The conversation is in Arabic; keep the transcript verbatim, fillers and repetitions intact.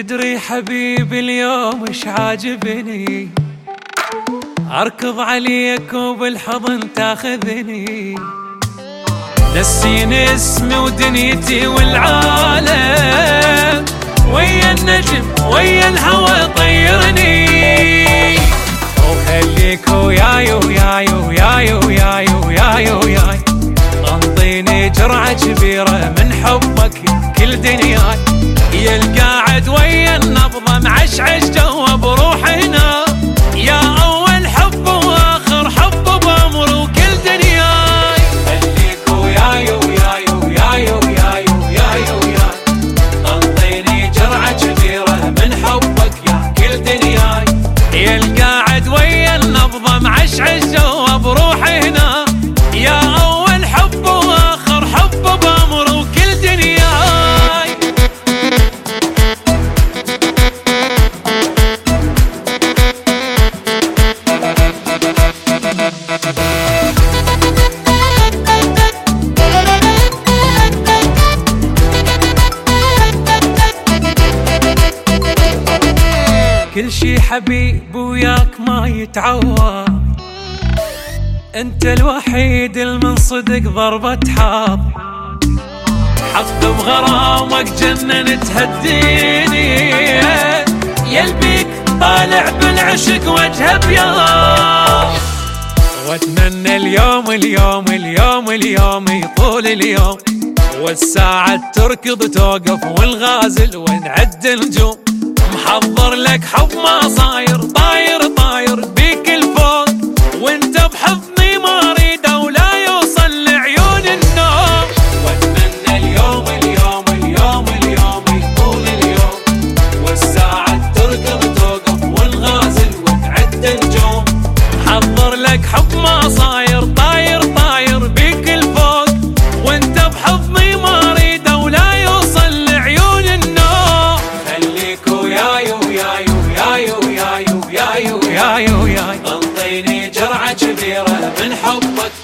تدري حبيبي اليوم ايش عاجبني؟ اركض عليك وبالحضن تاخذني، نسيني اسمي ودنيتي والعالم، ويا النجم ويا الهوى طيرني، وخليك وياي وياي وياي وياي وياي وياي، انطيني جرعة كبيرة من حبك يا كل دنياي، يا القاعد ويا النبضة معشعش جوا بروحنا، يا اول حب واخر حب بامر وكل دنياي، خليك وياي وياي وياي وياي وياي وياي، انطيني جرعة كبيرة من حبك يا كل دنياي، يا القاعد ويا النبضة معشعش جوا بروحنا، يا اول حب واخر حب بامر وكل دنياي. كل شي حبيب وياك ما يتعوض، انت الوحيد المن صدق ضربة حظ، حظ بغرامك جنن تهديني، يلبيك طالع بالعشق وجه ابيض، واتمنى اليوم اليوم اليوم اليوم يطول اليوم، والساعة تركض توقف والغازل ونعد النجوم، محضر لك حب ما صاير طاير طاير بيك الفوق، وانت بحضني ما اريده ولا يوصل لعيون النوم، واتمنى اليوم اليوم اليوم اليوم يطول اليوم، والساعة تركض توقف والغازل وتعد النجوم، محضر لك حب ما صاير طاير طاير بيك الفوق، وانت بحضني ما اريده ولا يوصل لعيون النوم، خليك وياي وياي وياي وياي وياي وياي وياي، انطيني جرعة كبيرة من حبك